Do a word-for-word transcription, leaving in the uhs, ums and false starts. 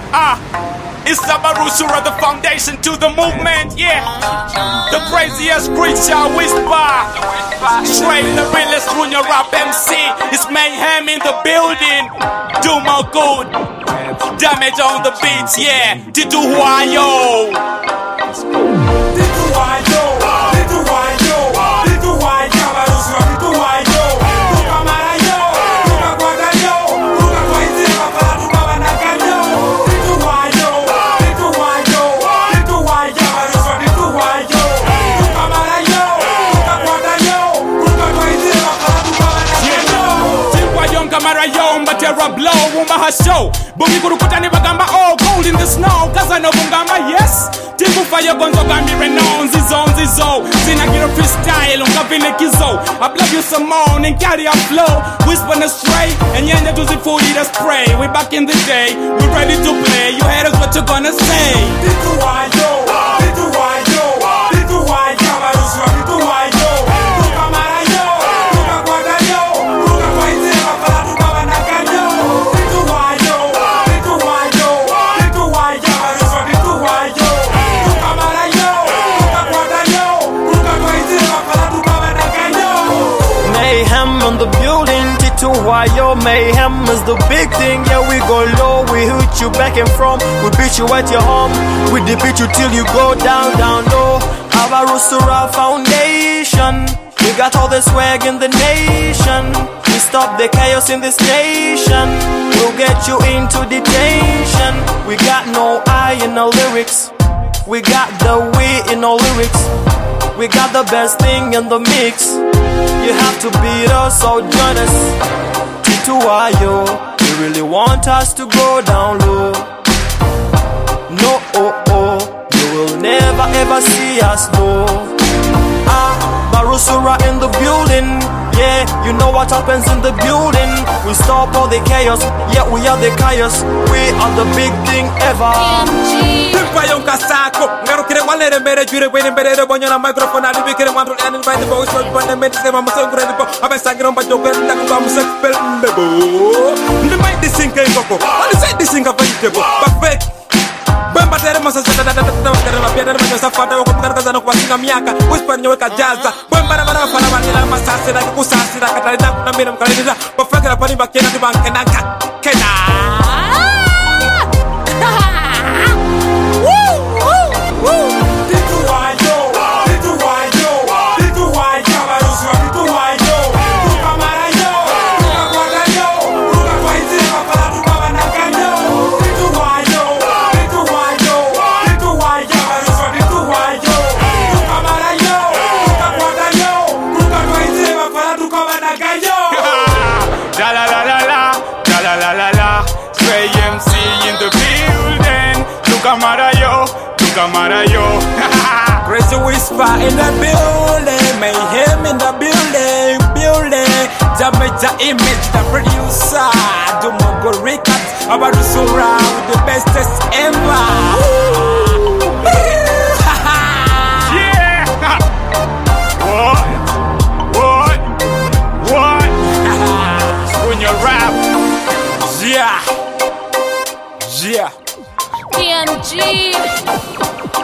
Ah, it's Abarusura, the foundation to the movement, yeah. The craziest creature whisper. Straight the realest Junior Rap M C. It's mayhem in the building. Do more good. Damage on the beats, yeah. Titu Huayo. Titu Huayo. Titu Huayo. Titu Huayo. Abarusura, Titu Huayo. Tuka marayo. Tuka guadayo. Tuka kwaiti mapala tuka wanakanyo. Titu Huayo. Titu Huayo. Titu Huayo. Abarusura, Titu Huayo. Tuka marayo. Tuka guadayo. Tuka kwaiti mapala tuka wanakanyo. Titu Huayo nkamarayo. Mbatera blow. Wumba hasho. Bungi kurukuta ni bagamba. Oh, gold in the snow. Kaza no bungama, yes. Tiku fire gonzo gambi renon. Zizo, zizo. Zina gira freestyle. Unga vile kizo. I love you some more. And carry a flow. Whisper and stray. And yenya do the food eat a spray. We back in the day. We ready to play. You heard us what you gonna say. Titu Huayo. Titu Huayo. Titu Huayo. Abarusura, Titu Huayo. Tuka marayo. Tuka guadayo. Tuka kwaiti mapala tuka wanakanyo. Titu Huayo. Titu Huayo. Titu Huayo. Abarusura, Titu Huayo. Tuka marayo. Tuka guadayo. Tuka kwaiti mapala tuka wanakanyo. Mayhem on the building, Titu Huayo. Mayhem is the big thing. Yeah, we go low, we hit you back and from. We beat you at your home, we beat you till you go down, down low. Abarusura foundation. We got all the swag in the nation. We stop the chaos in this nation. We'll get you into detention. We got no I in our lyrics. We got the we in our lyrics. We got the best thing in the mix. You have to beat us, so join us. Titu Huayo, you really want us to go down low. No, oh, oh, you will never ever see us low. Ah, Abarusura in the building. Yeah, you know what happens in the building. We stop all the chaos. Yeah, we are the chaos. We are the big thing ever. Payon kasako ngaro kire walere mbere jure bene mbere re bonyo na microphone ali bikire mwandu ani by the voice of bane mbere se mama sangre ni po abesangiro mba jogo na kwa musepel mbebo ndi mai disinga ngoko ali say disinga vegetable perfect bamba tere masa sasa da da da da tere la piedra masa safata ko kutarakaza na kusinga miaka whisper nyoka jaza bamba na bana fana bana na masase na kusasi na katali na na mira mkaleza perfect la pani bakena di bankena kena. Marayo, Tuka Marayo. Crazy whisper in the building, mayhem in the building, building. Jamaica image, the producer. Do Mogo Records, Abarusura with the bestest ever. Yeah. What? What? What? When you rap, yeah, yeah. P M G.